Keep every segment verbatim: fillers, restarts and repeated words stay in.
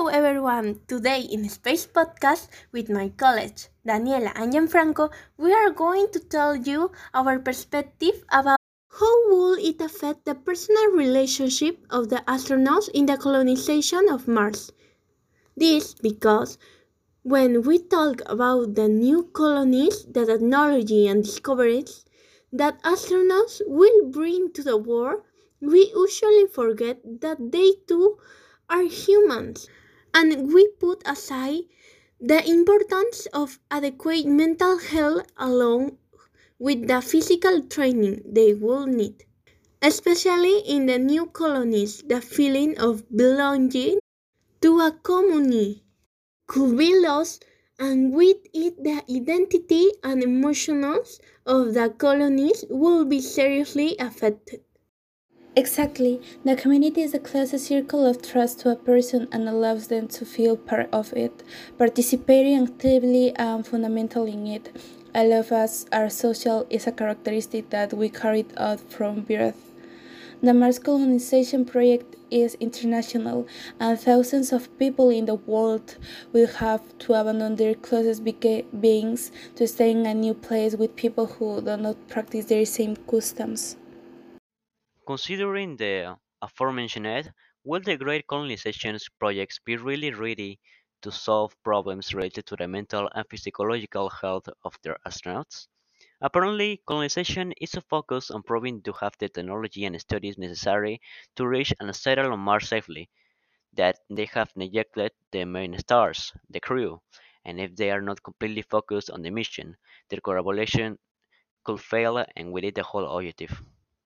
Hello everyone! Today in Space Podcast with my colleagues Daniela and Gianfranco, we are going to tell you our perspective about how will it affect the personal relationship of the astronauts in the colonization of Mars. This because when we talk about the new colonies, the technology and discoveries that astronauts will bring to the world, we usually forget that they too are humans, and we put aside the importance of adequate mental health along with the physical training they will need. Especially in the new colonies, the feeling of belonging to a community could be lost, and with it the identity and emotions of the colonies will be seriously affected. Exactly. The community is the closest circle of trust to a person and allows them to feel part of it, participating actively and fundamentally in it. All of us are social is a characteristic that we carried out from birth. The Mars colonization project is international, and thousands of people in the world will have to abandon their closest beca- beings to stay in a new place with people who do not practice their same customs. Considering the aforementioned, will the great colonization projects be really ready to solve problems related to the mental and physiological health of their astronauts? Apparently, colonization is a focus on proving to have the technology and studies necessary to reach and settle on Mars safely, that they have neglected the main stars, the crew, and if they are not completely focused on the mission, their collaboration could fail and with it the whole objective.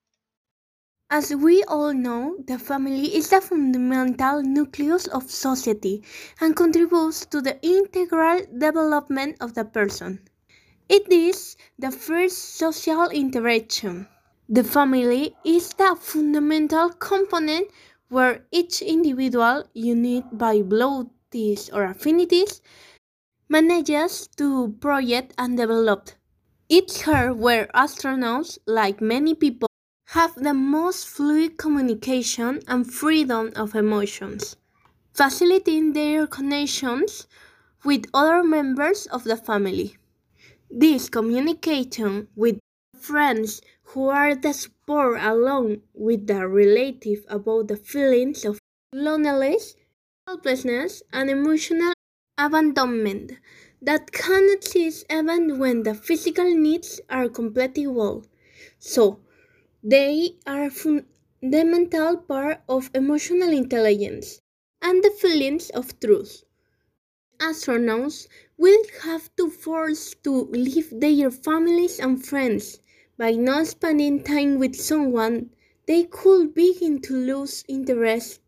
As we all know, the family is the fundamental nucleus of society and contributes to the integral development of the person. It is the first social interaction. The family is the fundamental component where each individual, united by blood ties or affinities, manages to project and develop. It's here where astronauts, like many people, have the most fluid communication and freedom of emotions, facilitating their connections with other members of the family. This communication with friends who are the support along with the relative about the feelings of loneliness, helplessness, and emotional abandonment that can exist even when the physical needs are compatible. So, they are a fundamental part of emotional intelligence and the feelings of truth. Astronauts will have to force to leave their families and friends. By not spending time with someone, they could begin to lose interest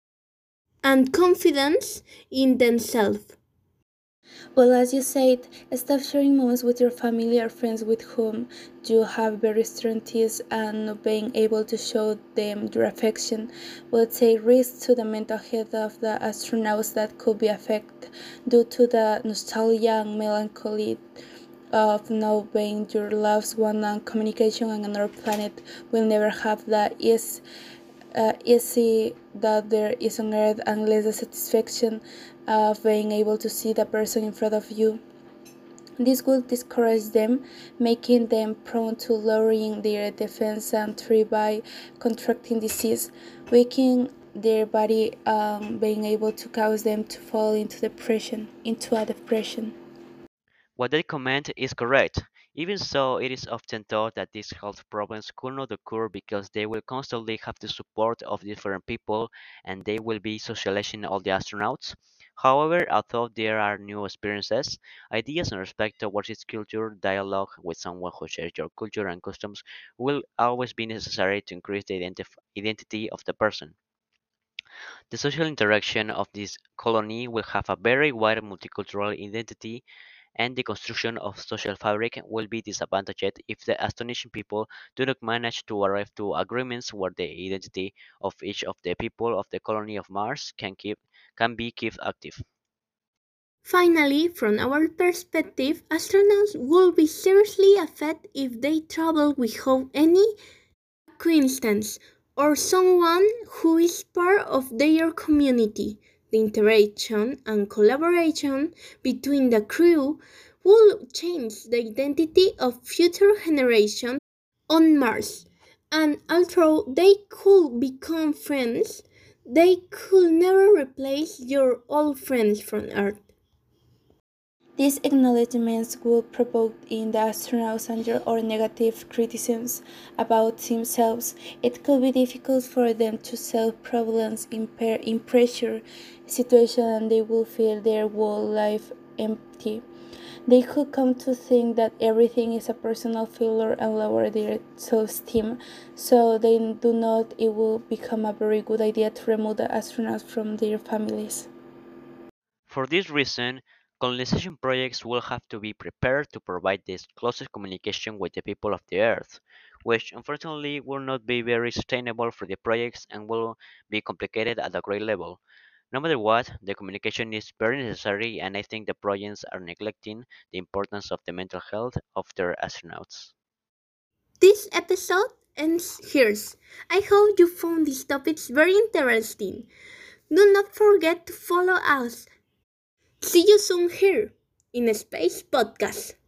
and confidence in themselves. Well, as you said, stop sharing moments with your family or friends with whom you have very strong ties and not being able to show them your affection will take risks to the mental health of the astronauts that could be affected due to the nostalgia and melancholy of not being your loved one, and communication on another planet will never have that ease uh, easy that there is on earth unless the satisfaction of being able to see the person in front of you. This will discourage them, making them prone to lowering their defense and thereby contracting disease, weakening their body, um, being able to cause them to fall into depression, into a depression. What they comment is correct. Even so, it is often thought that these health problems could not occur because they will constantly have the support of different people and they will be socializing all the astronauts. However, although there are new experiences, ideas and respect towards its culture, dialogue with someone who shares your culture and customs will always be necessary to increase the identif- identity of the person. The social interaction of this colony will have a very wide multicultural identity and the construction of social fabric will be disadvantaged if the astonishing people do not manage to arrive to agreements where the identity of each of the people of the colony of Mars can keep can be kept active. Finally, from our perspective, astronauts will be seriously affected if they travel without any acquaintance or someone who is part of their community. the interaction and collaboration between the crew will change the identity of future generations on Mars. And although they could become friends, they could never replace your old friends from Earth. These acknowledgments would provoke in the astronauts anger or negative criticisms about themselves. It could be difficult for them to solve problems in, per- in pressure situations, and they will feel their whole life empty. They could come to think that everything is a personal failure and lower their self-esteem, so they do not. It will become a very good idea to remove the astronauts from their families. For this reason, colonization projects will have to be prepared to provide the closest communication with the people of the Earth, which unfortunately will not be very sustainable for the projects and will be complicated at a great level. No matter what, the communication is very necessary, and I think the projects are neglecting the importance of the mental health of their astronauts. This episode ends here. I hope you found these topics very interesting. Do not forget to follow us. See you soon here in a Space Podcast.